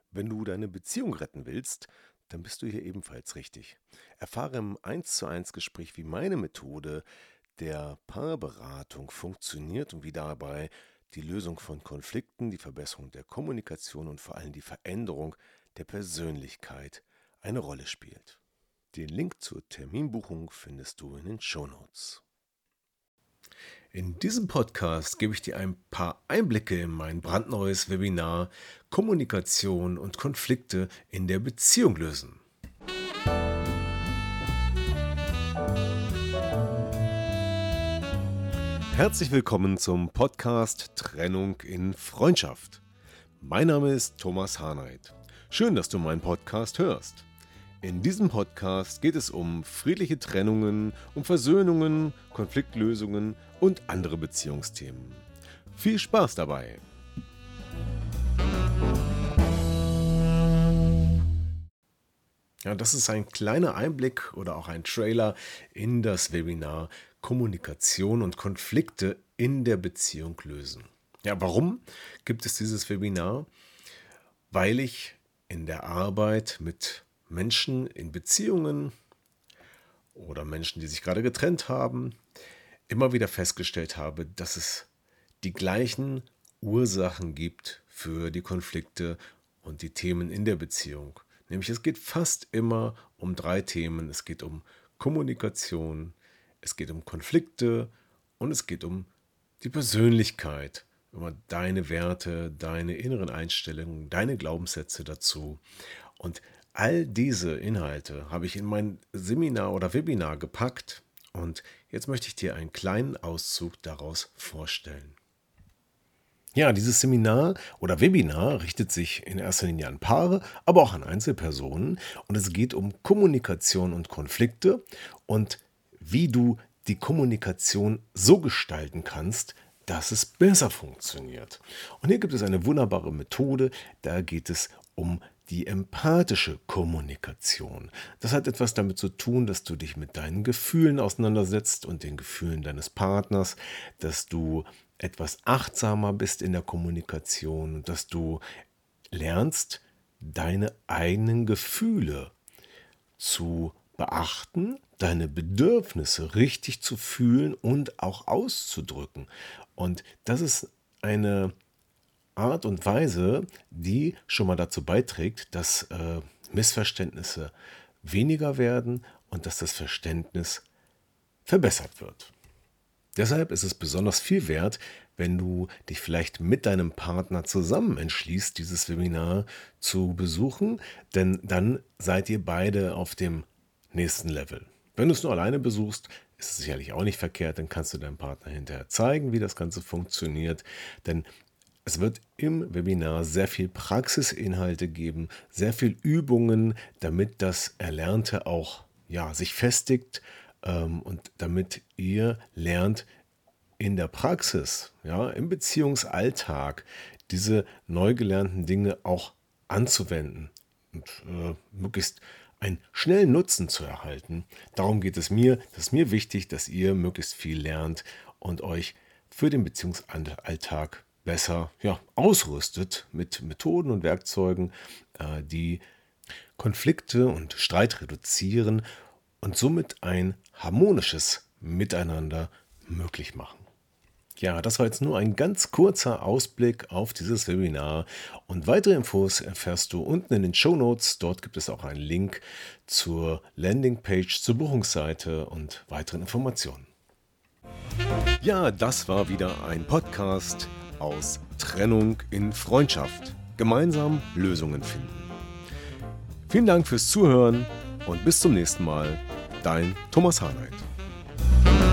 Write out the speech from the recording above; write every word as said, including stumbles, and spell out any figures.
Wenn du deine Beziehung retten willst, dann bist du hier ebenfalls richtig. Erfahre im eins zu eins Gespräch, wie meine Methode der Paarberatung funktioniert und wie dabei die Lösung von Konflikten, die Verbesserung der Kommunikation und vor allem die Veränderung der Persönlichkeit eine Rolle spielt. Den Link zur Terminbuchung findest du in den Shownotes. In diesem Podcast gebe ich dir ein paar Einblicke in mein brandneues Webinar Kommunikation und Konflikte in der Beziehung lösen. Herzlich willkommen zum Podcast Trennung in Freundschaft. Mein Name ist Thomas Harnight. Schön, dass du meinen Podcast hörst. In diesem Podcast geht es um friedliche Trennungen, um Versöhnungen, Konfliktlösungen und andere Beziehungsthemen. Viel Spaß dabei! Ja, das ist ein kleiner Einblick oder auch ein Trailer in das Webinar Kommunikation und Konflikte in der Beziehung lösen. Ja, warum gibt es dieses Webinar? Weil ich in der Arbeit mit Menschen in Beziehungen oder Menschen, die sich gerade getrennt haben, immer wieder festgestellt habe, dass es die gleichen Ursachen gibt für die Konflikte und die Themen in der Beziehung. Nämlich es geht fast immer um drei Themen. Es geht um Kommunikation, es geht um Konflikte und es geht um die Persönlichkeit, über deine Werte, deine inneren Einstellungen, deine Glaubenssätze dazu. Und all diese Inhalte habe ich in mein Seminar oder Webinar gepackt und jetzt möchte ich dir einen kleinen Auszug daraus vorstellen. Ja, dieses Seminar oder Webinar richtet sich in erster Linie an Paare, aber auch an Einzelpersonen und es geht um Kommunikation und Konflikte und wie du die Kommunikation so gestalten kannst, dass es besser funktioniert. Und hier gibt es eine wunderbare Methode, da geht es um die empathische Kommunikation. Das hat etwas damit zu tun, dass du dich mit deinen Gefühlen auseinandersetzt und den Gefühlen deines Partners, dass du etwas achtsamer bist in der Kommunikation, dass du lernst, deine eigenen Gefühle zu beachten, deine Bedürfnisse richtig zu fühlen und auch auszudrücken. Und das ist eine Art und Weise, die schon mal dazu beiträgt, dass äh, Missverständnisse weniger werden und dass das Verständnis verbessert wird. Deshalb ist es besonders viel wert, wenn du dich vielleicht mit deinem Partner zusammen entschließt, dieses Webinar zu besuchen, denn dann seid ihr beide auf dem nächsten Level. Wenn du es nur alleine besuchst, ist es sicherlich auch nicht verkehrt, dann kannst du deinem Partner hinterher zeigen, wie das Ganze funktioniert, denn es wird im Webinar sehr viel Praxisinhalte geben, sehr viel Übungen, damit das Erlernte auch ja, sich festigt ähm, und damit ihr lernt, in der Praxis, ja, im Beziehungsalltag diese neu gelernten Dinge auch anzuwenden und äh, möglichst einen schnellen Nutzen zu erhalten. Darum geht es mir. Das ist mir wichtig, dass ihr möglichst viel lernt und euch für den Beziehungsalltag besser ja, ausrüstet mit Methoden und Werkzeugen, äh, die Konflikte und Streit reduzieren und somit ein harmonisches Miteinander möglich machen. Ja, das war jetzt nur ein ganz kurzer Ausblick auf dieses Webinar und weitere Infos erfährst du unten in den Shownotes. Dort gibt es auch einen Link zur Landingpage, zur Buchungsseite und weiteren Informationen. Ja, das war wieder ein Podcast aus Trennung in Freundschaft. Gemeinsam Lösungen finden. Vielen Dank fürs Zuhören und bis zum nächsten Mal. Dein Thomas Harnight.